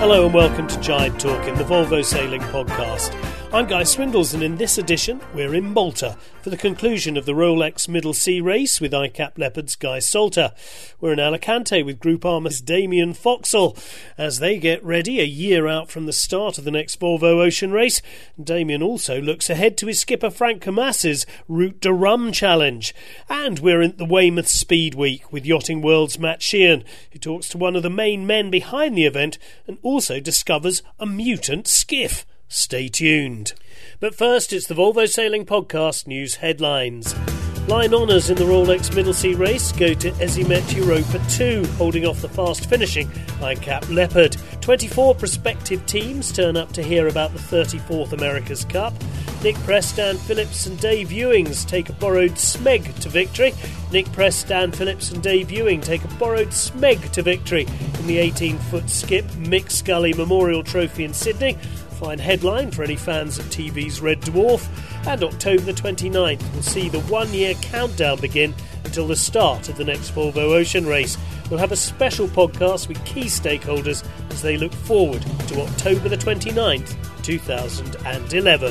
Hello and welcome to Jibe Talking, the Volvo Sailing Podcast. I'm Guy Swindles, and in this edition we're in Malta for the conclusion of the Rolex Middle Sea Race with ICAP Leopard's Guy Salter. We're in Alicante with Groupama's Damien Foxall as they get ready a year out from the start of the next Volvo Ocean Race. Damien also looks ahead to his skipper Frank Camas's Route de Rum Challenge. And we're in the Weymouth Speed Week with Yachting World's Matt Sheehan, who talks to one of the main men behind the event and also discovers a mutant skiff. Stay tuned. But first, it's the Volvo Sailing Podcast news headlines. Line honours in the Rolex Middle Sea Race go to Ezimet Europa 2, holding off the fast-finishing ICAP Leopard. 24 prospective teams turn up to hear about the 34th America's Cup. Nick Press, Dan Phillips and Dave Ewings take a borrowed Smeg to victory. Nick Press, Dan Phillips and Dave Ewing take a borrowed Smeg to victory in the 18-foot skip Mick Scully Memorial Trophy in Sydney. Fine headline for any fans of TV's Red Dwarf. And October the 29th will see the one-year countdown begin until the start of the next Volvo Ocean Race. We'll have a special podcast with key stakeholders as they look forward to October the 29th, 2011.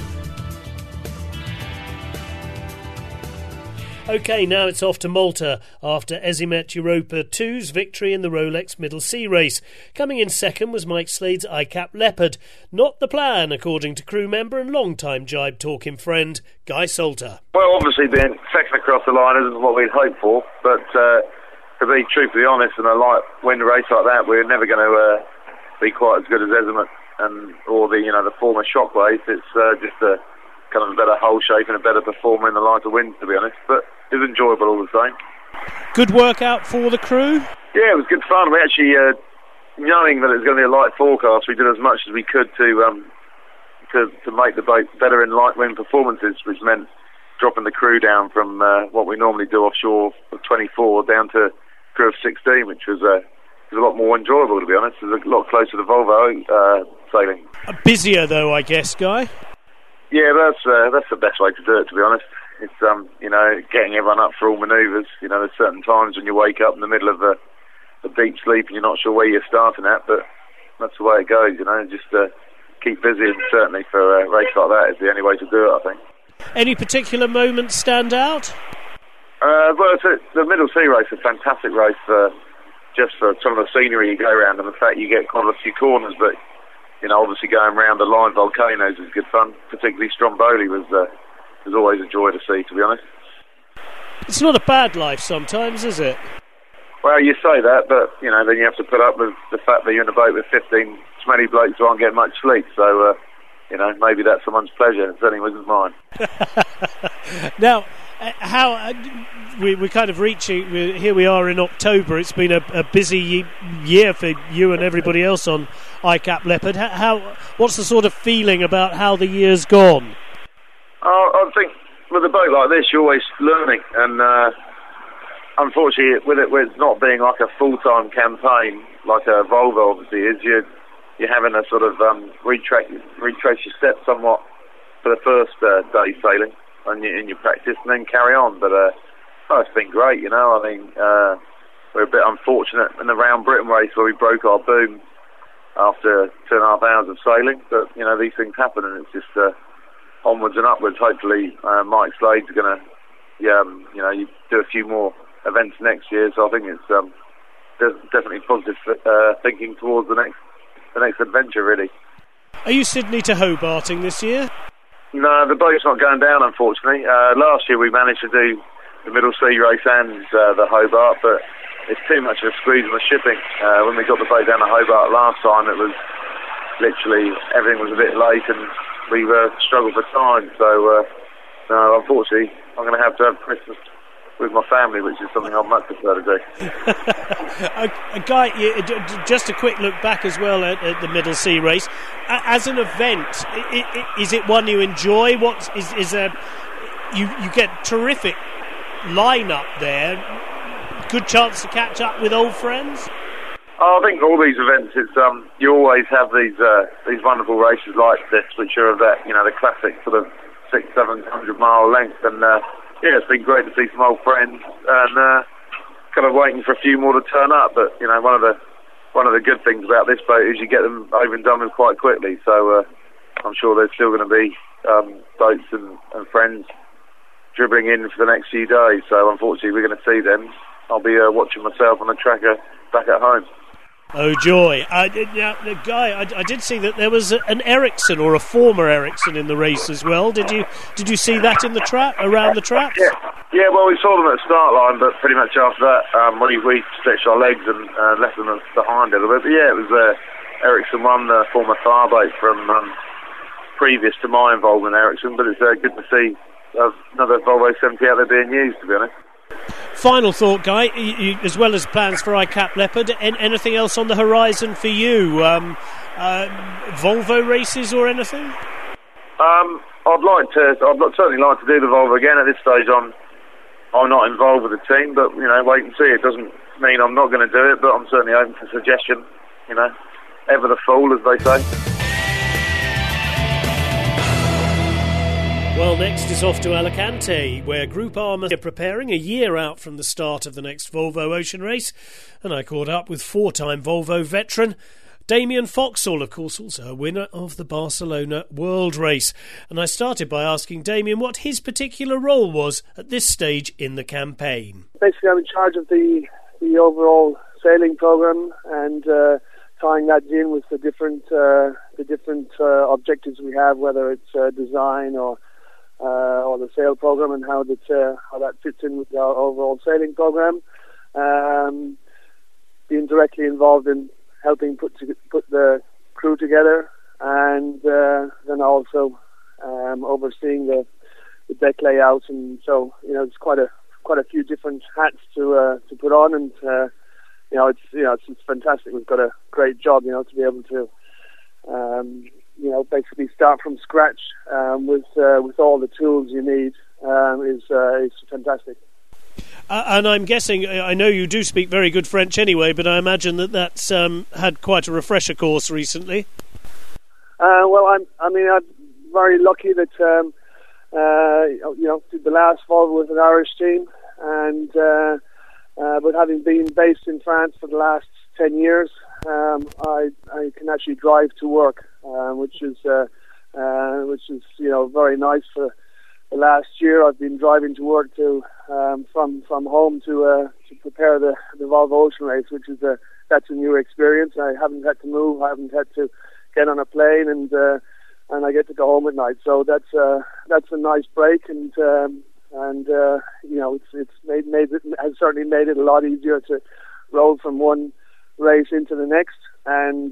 OK, now it's off to Malta after Ezimet Europa 2's victory in the Rolex Middle Sea Race. Coming in second was Mike Slade's ICAP Leopard. Not the plan, according to crew member and long-time Jibe Talking friend, Guy Salter. Well, obviously being second across the line isn't what we'd hoped for, but to be truthfully honest, in a light wind race like that, we're never going to be quite as good as Ezimet or the former Shockwave. It's just a kind of a better hull shape and a better performer in the lighter winds, to be honest, but it was enjoyable all the same. Good workout for the crew? Yeah, it was good fun. We actually, knowing that it was going to be a light forecast, we did as much as we could to make the boat better in light wind performances, which meant dropping the crew down from what we normally do offshore of 24 down to crew of 16, which was a lot more enjoyable, to be honest. It was a lot closer to Volvo sailing. Busier though, I guess, Guy? Yeah, that's the best way to do it, to be honest. It's getting everyone up for all manoeuvres. There's certain times when you wake up in the middle of a deep sleep and you're not sure where you're starting at, but that's the way it goes. Just keep busy, and certainly for a race like that is the only way to do it, I think. Any particular moments stand out? Well, the Middle Sea Race is a fantastic race just for some of the scenery you go around and the fact you get quite a few corners, but obviously going around the line volcanoes is good fun. Particularly Stromboli was always a joy to see, to be honest. It's not a bad life sometimes, is it? Well, you say that, but then you have to put up with the fact that you're in a boat with 15 smelly blokes who aren't getting much sleep. So, maybe that's someone's pleasure. It certainly wasn't mine. Now, how we're kind of reaching. Here we are in October. It's been a busy year for you and everybody else on ICAP Leopard. What's the sort of feeling about how the year's gone? I think with a boat like this, you're always learning, and unfortunately, with it not being like a full-time campaign like a Volvo obviously is, you're having to sort of retrace your steps somewhat for the first day sailing in your practice, and then carry on. But it's been great, we're a bit unfortunate in the Round Britain race where we broke our boom after 2.5 hours of sailing, but these things happen, and it's just onwards and upwards. Hopefully Mike Slade's going to you do a few more events next year, so I think it's definitely positive thinking towards the next adventure, really. Are you Sydney to Hobarting this year? No, the boat's not going down, unfortunately. Last year we managed to do the Middle Sea Race and the Hobart, but it's too much of a squeeze on the shipping. When we got the boat down to Hobart last time, it was literally everything was a bit late and we struggled for time. So, no, unfortunately, I'm going to have Christmas with my family, which is something I'd much prefer to do. Guy, just a quick look back as well at the Middle Sea Race. As an event, is it one you enjoy? You get terrific line-up there. Good chance to catch up with old friends? I think all these events, it's you always have these wonderful races like this, which are of that, the classic sort of 600-700 mile length, and it's been great to see some old friends, and kind of waiting for a few more to turn up. But one of the one of the good things about this boat is you get them over and done with quite quickly. So I'm sure there's still going to be boats and friends dribbling in for the next few days. So unfortunately, we're going to see them. I'll be watching myself on the tracker back at home. Oh joy! Now, the guy, I did see that there was an Ericsson or a former Ericsson in the race as well. Did you see that in the trap around the traps? Yeah. Well, we saw them at the start line, but pretty much after that, we stretched our legs and left them behind a little bit. But yeah, it was Ericsson won, the former Thar-boat from previous to my involvement in Ericsson. But it's good to see another Volvo 70 out there being used, to be honest. Final thought, Guy, you, as well as plans for ICAP Leopard, anything else on the horizon for you? Volvo races or anything? I'd certainly like to do the Volvo again. At this stage, I'm not involved with the team, but wait and see. It doesn't mean I'm not going to do it, but I'm certainly open to suggestion. Ever the fool, as they say. Well, next is off to Alicante, where Group Armour are preparing a year out from the start of the next Volvo Ocean Race, and I caught up with four-time Volvo veteran Damien Foxall, of course also a winner of the Barcelona World Race. And I started by asking Damien what his particular role was at this stage in the campaign. Basically, I'm in charge of the overall sailing programme and tying that in with the different objectives we have, whether it's design or the sail program, and how that fits in with our overall sailing program. Being directly involved in helping put the crew together, and then also overseeing the deck layout. And so it's quite a few different hats to put on, and it's fantastic. We've got a great job, to be able to basically start from scratch with all the tools you need is fantastic. And I'm guessing, I know you do speak very good French anyway, but I imagine that's had quite a refresher course recently. I'm very lucky that did the last Volvo with an Irish team, and but having been based in France for the last 10 years, I can actually drive to work, which is very nice. For the last year, I've been driving to work from home to prepare the Volvo Ocean Race, which is that's a new experience. I haven't had to move, I haven't had to get on a plane, and I get to go home at night. So that's a nice break, and has certainly made it a lot easier to roll from one race into the next, and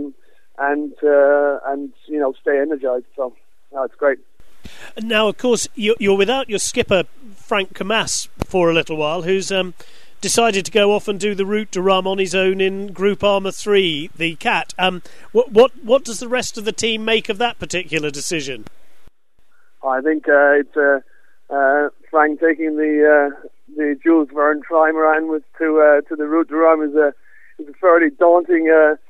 stay energized. So it's great. Now, of course, you're without your skipper Frank Camas for a little while, who's decided to go off and do the Route de Rhum on his own in Group Armour 3, the Cat. What does the rest of the team make of that particular decision? I think it's Frank taking the Jules Verne trimaran to the Route de Rhum is a fairly daunting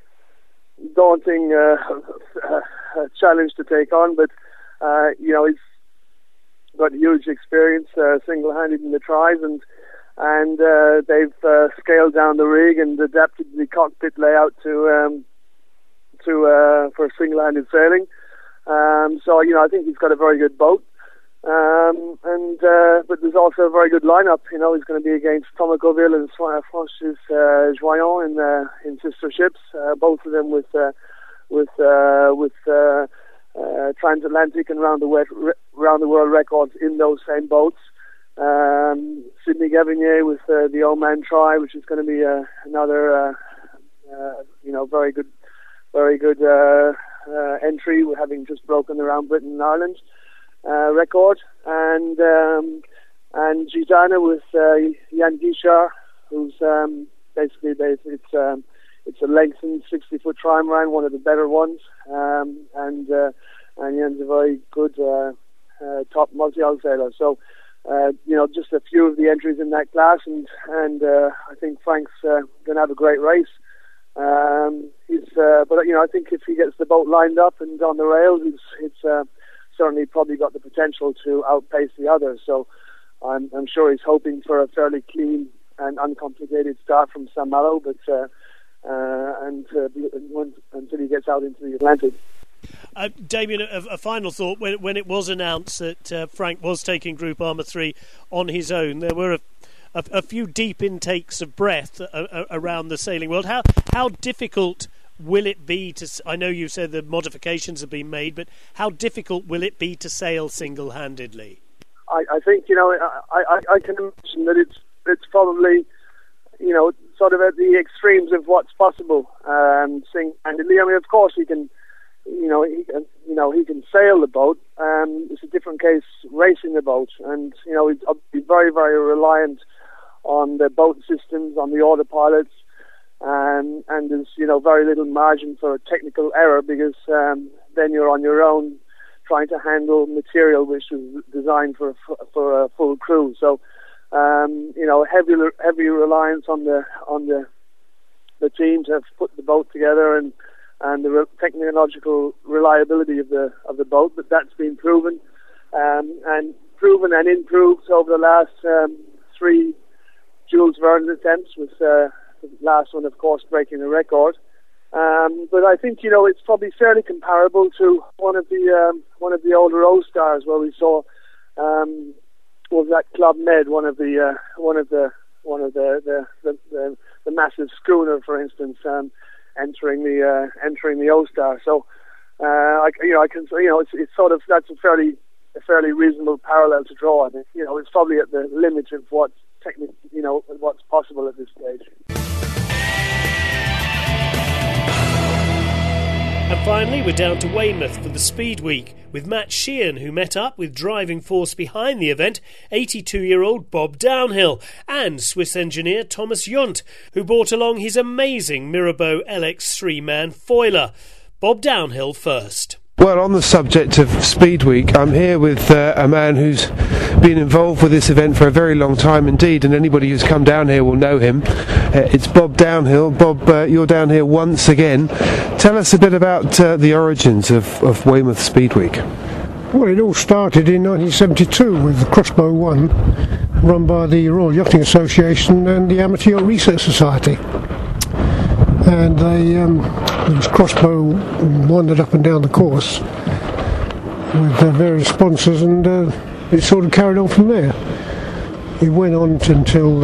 challenge to take on, but he's got huge experience single-handed in the tries, and they've scaled down the rig and adapted the cockpit layout for single-handed sailing. So I think he's got a very good boat. But there's also a very good lineup. He's going to be against Thomas Goville and Francis Joyon in sister ships, both of them with transatlantic and round the world records in those same boats. Sidney Gavinier with the Oman Try, which is going to be another very good entry, having just broken the Round Britain and Ireland record, and Gitana with Jan Guichard, who's basically it's a lengthened 60-foot trimaran, one of the better ones, and Jan's a very good top multi-hull sailor. So just a few of the entries in that class, and I think Frank's going to have a great race. But I think if he gets the boat lined up and on the rails, it's certainly probably got the potential to outpace the others. So I'm sure he's hoping for a fairly clean and uncomplicated start from Saint Malo, but until he gets out into the Atlantic. Damien, a final thought. When it was announced that Frank was taking Group Armour 3 on his own, there were a few deep intakes of breath around the sailing world. How difficult will it be to... I know you said the modifications have been made, but how difficult will it be to sail single-handedly? I think, I can imagine that it's probably, sort of at the extremes of what's possible single-handedly. I mean, of course, he can sail the boat. It's a different case racing the boat, and he'd be very, very reliant on the boat systems, on the autopilots, and there's very little margin for technical error, because then you're on your own trying to handle material which was designed for a full crew. So heavy reliance on the team to have put the boat together, and the technological reliability of the boat, but that's been proven and improved over the last 3 Jules Verne attempts, with the last one, of course, breaking the record. But I think it's probably fairly comparable to one of the older O-Stars, where we saw was that Club Med, one of the massive schooner, for instance, entering the O-Star. So I can it's sort of, that's a fairly reasonable parallel to draw. I think it's probably at the limit of what's what's possible at this stage. And finally, we're down to Weymouth for the Speed Week with Matt Sheehan, who met up with driving force behind the event, 82-year-old Bob Downhill, and Swiss engineer Thomas Junt, who brought along his amazing Mirabeau LX 3-man foiler. Bob Downhill first. Well, on the subject of Speed Week, I'm here with a man who's been involved with this event for a very long time indeed, and anybody who's come down here will know him. It's Bob Downhill. Bob, you're down here once again. Tell us a bit about the origins of Weymouth Speed Week. Well, it all started in 1972 with the Crossbow 1, run by the Royal Yachting Association and the Amateur Yacht Research Society. And this Crossbow wandered up and down the course with various sponsors, and it sort of carried on from there. It went on until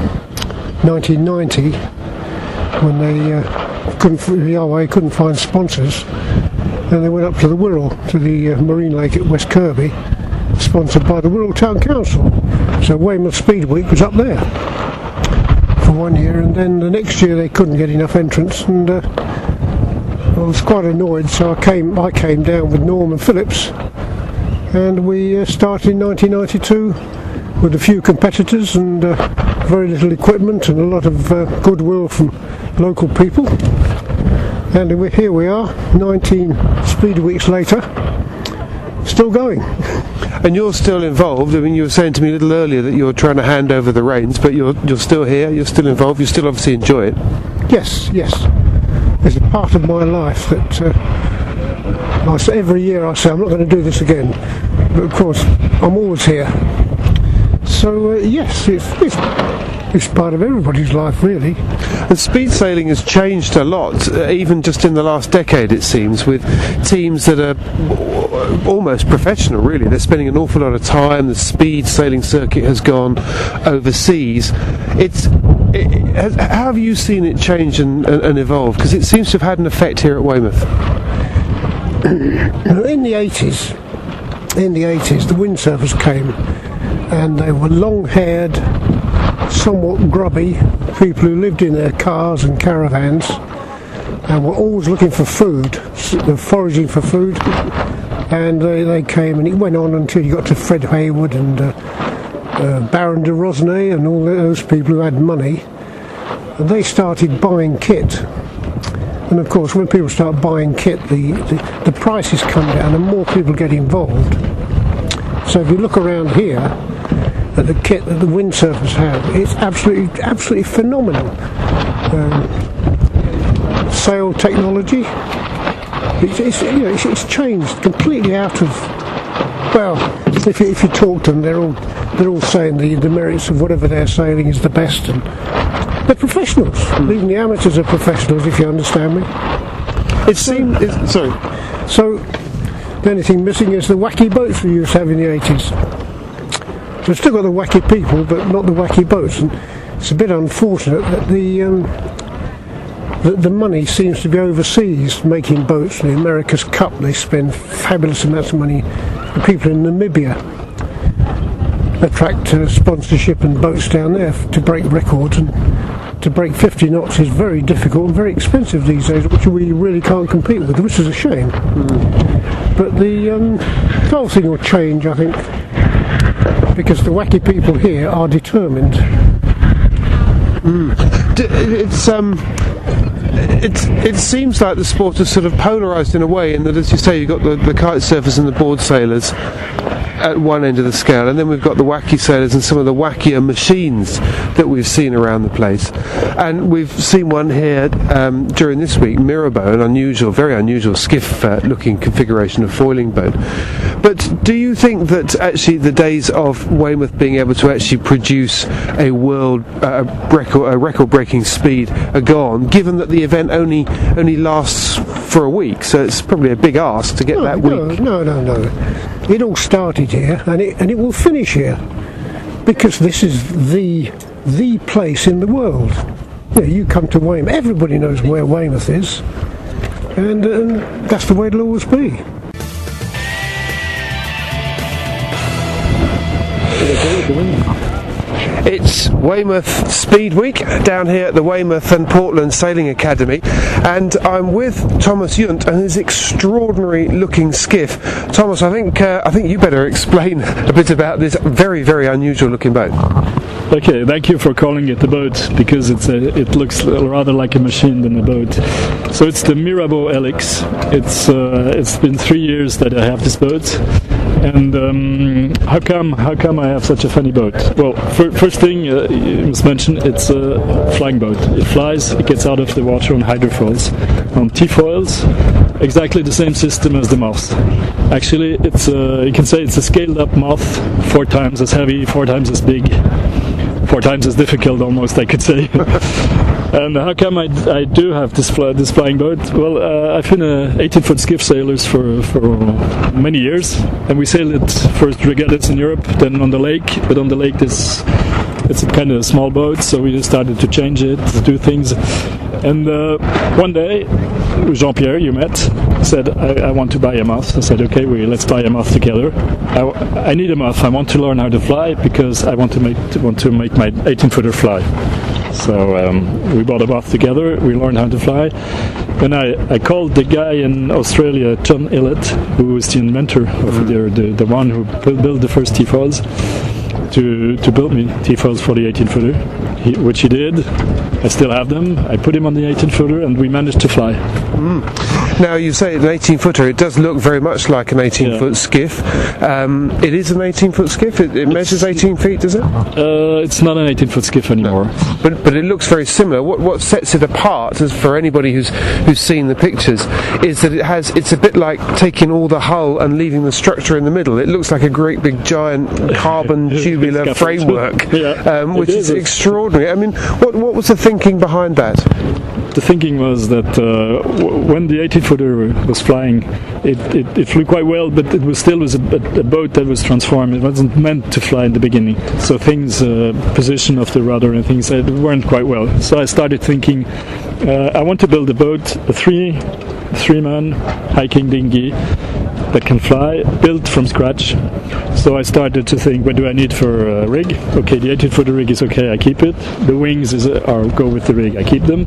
1990, when the RYA couldn't find sponsors, and they went up to the Wirral, to the Marine Lake at West Kirby, sponsored by the Wirral Town Council. So Weymouth Speed Week was up there for 1 year, and then the next year they couldn't get enough entrants, and I was quite annoyed, so I came down with Norman Phillips, and we started in 1992 with a few competitors and very little equipment and a lot of goodwill from local people, and here we are 19 Speed Weeks later, still going. And you're still involved. I mean, you were saying to me a little earlier that you're trying to hand over the reins, but you're still here, you're still involved, you still obviously enjoy it. Yes. It's a part of my life that every year I say I'm not going to do this again, but of course I'm always here. So yes, it's part of everybody's life, really. And speed sailing has changed a lot, even just in the last decade, it seems, with teams that are almost professional, really. They're spending an awful lot of time. The speed sailing circuit has gone overseas. How have you seen it change and evolve? Because it seems to have had an effect here at Weymouth. In the 80s, the windsurfers came, and they were long-haired, somewhat grubby people who lived in their cars and caravans and were always looking for food, foraging for food, and they came, and it went on until you got to Fred Hayward and Baron de Rosnay and all those people who had money, and they started buying kit. And of course, when people start buying kit, the prices come down and more people get involved. So if you look around here at the kit that the windsurfers have, it's absolutely phenomenal. Sail technology, it's changed completely out of. Well, if you talk to them, they're all saying the merits of whatever they're sailing is the best, and they're professionals. Even the amateurs are professionals, if you understand me. It seems... Sorry. So, the only thing missing is the wacky boats we used to have in the 80s. We've still got the wacky people, but not the wacky boats. And it's a bit unfortunate that the money seems to be overseas making boats. The America's Cup, they spend fabulous amounts of money. The people in Namibia attract sponsorship and boats down there to break records, and to break 50 knots is very difficult and very expensive these days, which we really can't compete with, which is a shame. But the whole thing will change, I think, because the wacky people here are determined. It seems like the sport is sort of polarised in a way, in that, as you say, you've got the kite surfers and the board sailors at one end of the scale, and then we've got the wacky sailors and some of the wackier machines that we've seen around the place. And we've seen one here during this week, Mirabeau, an very unusual skiff-looking configuration of foiling boat. But do you think that actually the days of Weymouth being able to actually produce a world record-breaking speed are gone, given that the event only lasts for a week, so it's probably a big ask to get that week? No. It all started here, and it will finish here, because this is the place in the world. You come to Weymouth, everybody knows where Weymouth is, and that's the way it'll always be. It's Weymouth Speed Week down here at the Weymouth and Portland Sailing Academy, and I'm with Thomas Yunt and his extraordinary looking skiff. Thomas, I think you better explain a bit about this very, very unusual looking boat. Okay, thank you for calling it a boat, because it looks rather like a machine than a boat. So it's the Mirabeau LX. It's been 3 years that I have this boat. And how come I have such a funny boat? Well, first thing you must mention, it's a flying boat. It flies, it gets out of the water on hydrofoils, on T-foils, exactly the same system as the Moth. Actually, you can say it's a scaled-up Moth, 4 times as heavy, 4 times as big, 4 times as difficult, almost, I could say. And how come I do have this flying boat? Well, I've been an 18-foot skiff sailor for many years, and we sailed first regattas in Europe, then on the lake. But on the lake, it's a kind of small boat, so we just started to change it, to do things. And one day, Jean-Pierre, you met, said, I want to buy a Moth. I said, okay, let's buy a Moth together. I need a Moth. I want to learn how to fly, because I want to make my 18-footer fly. So we bought a Moth together, we learned how to fly. Then I called the guy in Australia, John Illett, who was the inventor of the one who built the first T-foils, to build me T-foils for the 18-footer, which he did. I still have them. I put him on the 18-footer, and we managed to fly. Now, you say an 18-footer, it does look very much like an 18-foot skiff. It is an 18-foot skiff? It measures 18 feet, does it? It's not an 18-foot skiff anymore. No. But it looks very similar. What sets it apart, as for anybody who's seen the pictures, is that it's a bit like taking all the hull and leaving the structure in the middle. It looks like a great big giant carbon tubular framework, which is extraordinary. I mean, what was the thinking behind that? The thinking was that when the 18-footer was flying, it flew quite well, but it was still a boat that was transformed. It wasn't meant to fly in the beginning. So things, position of the rudder and things, weren't quite well. So I started thinking, I want to build a boat, a three-man hiking dinghy that can fly, built from scratch. So I started to think, what do I need for a rig? Okay, the 18-footer rig is okay, I keep it. The wings go with the rig, I keep them.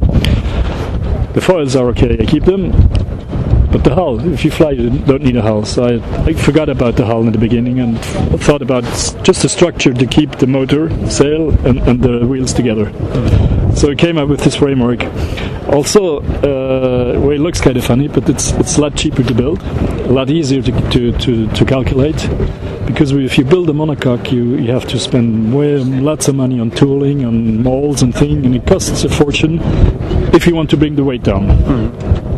The foils are okay, I keep them. But the hull, if you fly, you don't need a hull. So I forgot about the hull in the beginning and thought about just a structure to keep the motor, sail, and the wheels together. So I came up with this framework. Also, well, it looks kind of funny, but it's a lot cheaper to build, a lot easier to calculate. Because if you build a monocoque, you have to spend lots of money on tooling, on molds and things, and it costs a fortune if you want to bring the weight down.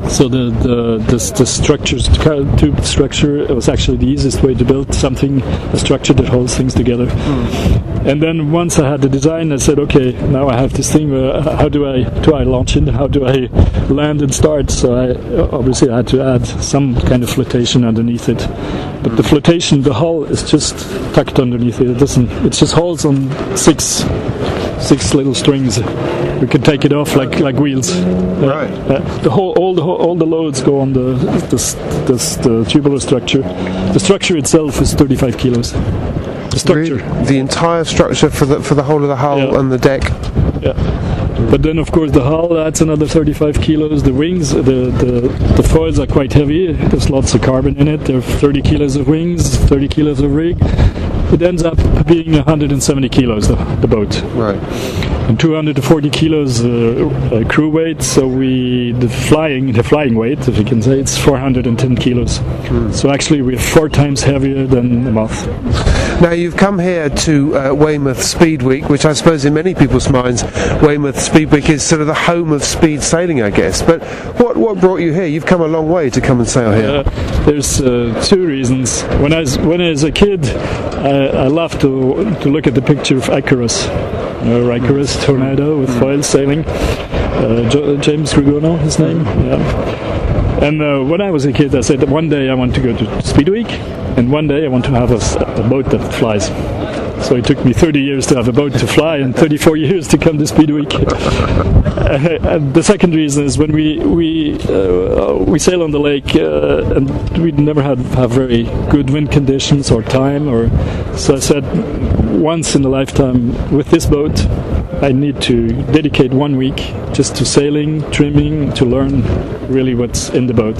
So the structures, tube structure, it was actually the easiest way to build something, a structure that holds things together. And then once I had the design, I said, okay, now I have this thing. How do I launch it? How do I land and start? So I obviously had to add some kind of flotation underneath it. But the flotation, the hull is just tucked underneath it. It just holds on six little strings. We could take it off like wheels. Right. All the loads go on the tubular structure. The structure itself is 35 kilos. The structure. Really? The entire structure for the whole of the hull and the deck. Yeah. But then, of course, the hull adds another 35 kilos. The wings, the foils are quite heavy. There's lots of carbon in it. There are 30 kilos of wings, 30 kilos of rig. It ends up being 170 kilos, the boat. Right. And 240 kilos crew weight. So the flying weight, if you can say, it's 410 kilos. So actually, we're 4 times heavier than the Moth. Now you've come here to Weymouth Speed Week, which I suppose in many people's minds, Weymouth Speed Week is sort of the home of speed sailing, I guess. But what brought you here? You've come a long way to come and sail here. There's 2 reasons. When I was a kid, I loved to look at the picture of Icarus. Icarus Tornado with foil sailing. James Grigono, his name. Yeah. And when I was a kid, I said that one day I want to go to Speed Week, and one day I want to have a boat that flies. So it took me 30 years to have a boat to fly, and 34 years to come to Speed Week. And the second reason is when we sail on the lake, and we never have very good wind conditions or time. So I said, once in a lifetime with this boat, I need to dedicate 1 week just to sailing, trimming, to learn really what's in the boat.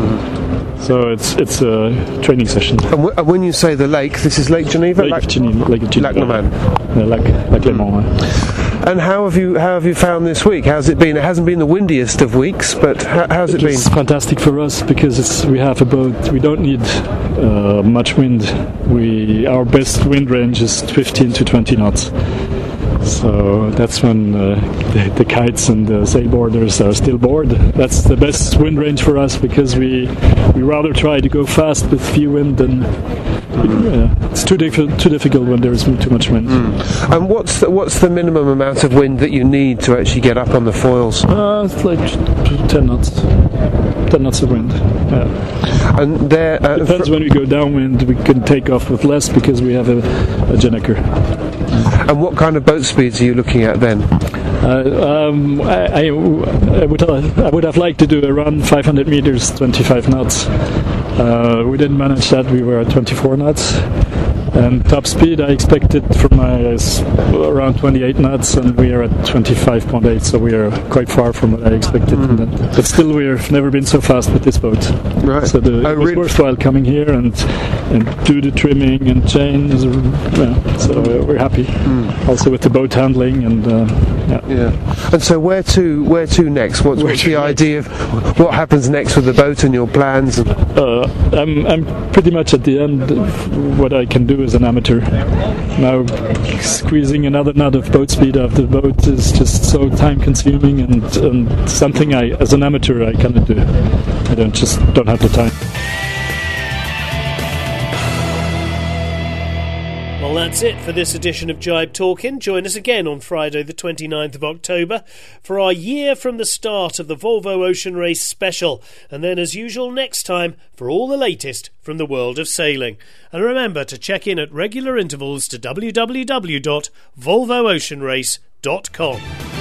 So it's a training session. And when you say the lake, this is Lake Geneva? Lake Geneva. Lac Leman. Lac Leman. And how have you found this week? How's it been? It hasn't been the windiest of weeks, but how's it been? It's fantastic for us because we have a boat. We don't need much wind. Our best wind range is 15 to 20 knots. So that's when the kites and the sailboarders are still bored. That's the best wind range for us because we rather try to go fast with few wind than it's too difficult when there is too much wind. And what's the minimum amount of wind that you need to actually get up on the foils? It's like 10 knots. 10 knots of wind. Yeah. And there depends when we go downwind. We can take off with less because we have a Gennaker. And what kind of boat speeds are you looking at then? I would have liked to do around 500 meters, 25 knots. We didn't manage that. We were at 24 knots. And top speed, I expected from my around 28 knots, and we are at 25.8, so we are quite far from what I expected. But still, we've never been so fast with this boat. Right. So it was worthwhile coming here and do the trimming and chains. So we're happy. Also with the boat handling and And so where to next? What's the idea of what happens next with the boat and your plans? I'm pretty much at the end of what I can do as an amateur. Now squeezing another knot of boat speed out of the boat is just so time consuming and something as an amateur I cannot do. I don't have the time. Well, that's it for this edition of Jibe Talking. Join us again on Friday the 29th of October for our year from the start of the Volvo Ocean Race special, and then as usual next time for all the latest from the world of sailing. And remember to check in at regular intervals to www.volvooceanrace.com.